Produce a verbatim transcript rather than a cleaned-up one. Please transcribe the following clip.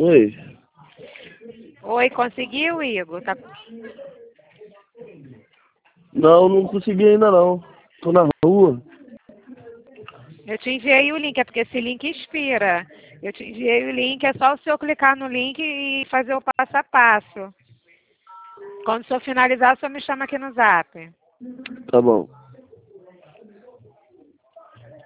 Oi. Oi, conseguiu, Igor? Tá... Não, não consegui ainda não. Tô na rua. Eu te enviei o link, é porque esse link expira. Eu te enviei o link, é só o senhor clicar no link e fazer o passo a passo. Quando o senhor finalizar, o senhor me chama aqui no zap. Tá bom.